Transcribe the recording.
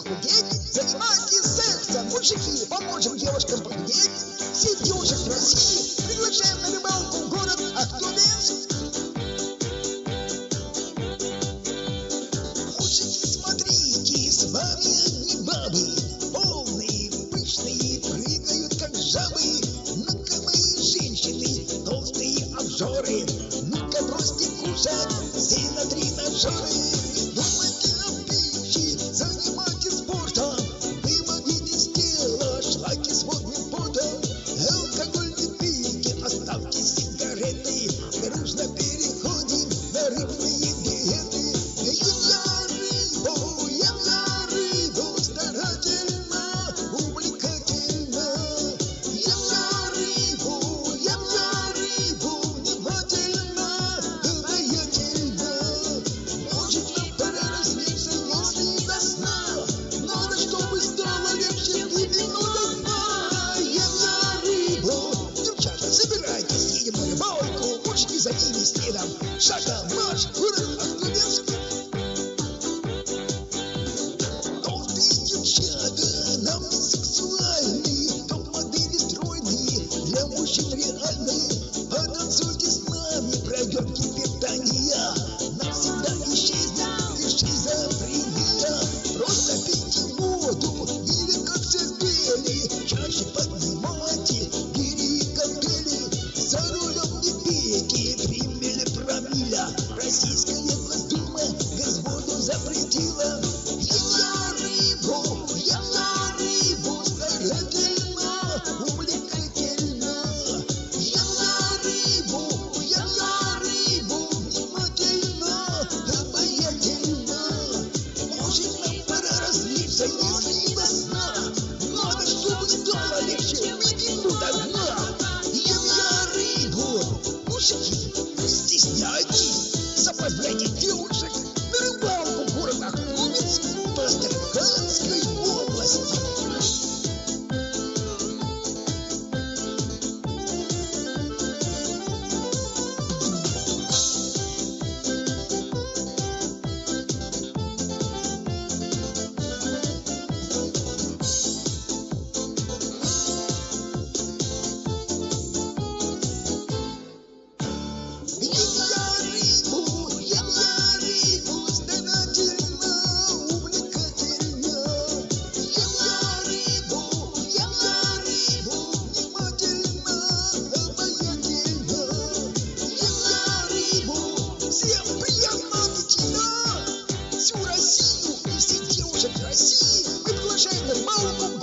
похудеть, занимайтесь сексом, мужики, поможем девушкам похудеть. Всех девушек в России приглашаем на рыбалку в город Ахтубинск. Мужики, смотрите, с вами одни бабы, полные, пышные, прыгают как жабы. Ну-ка, мои женщины, толстые обжоры, ну-ка бросьте кушать все на тренажеры. Думайте о пище, занимайтесь спортом, выводите тело, шлакайте с водным потом. Алкоголь не пейте, оставьте сигареты, дружно переходим на рыбные диеты. Ем я рыбу старательно, увлекательно. Ем я рыбу внимательно, обаятельно. Может, нам пора развлечься, если до сна. Надо, чтобы стало легче, выпить до дна. Ем я рыбу. Девчата, собирайтесь, едем на рыбалку, мужики за ними следом. Шагом марш, город Ахтубинск. Толстые девчата, нам не сексуальны, топ-модели стройные, для мужчин реальные. Потанцуйте с нами, пройдет питания, навсегда исчезнет шизофрения. Просто пейте воду или как сыздели, чаще поднимайте гири и коктейли. За рулем не пейте 3 миллипромилля, Российская Госдума газводу запретила. Ем я рыбу старательно, увлекательно. Ем я рыбу внимательно, обаятельно. Может, нам пора развлечься, если до сна. Надо, чтобы стало легче, выпить до дна. Ем я рыбу. Мужики, не стесняйтесь, сопровождайте девушек на рыбалку в город Ахтубинск по Астраханской области. Ем я рыбу старательно, увлекательно. Ем я рыбу внимательно, обаятельно. Ем я рыбу. Всем приятного аппетита! Всю Россию и всех девушек России мы приглашаем на рыбалку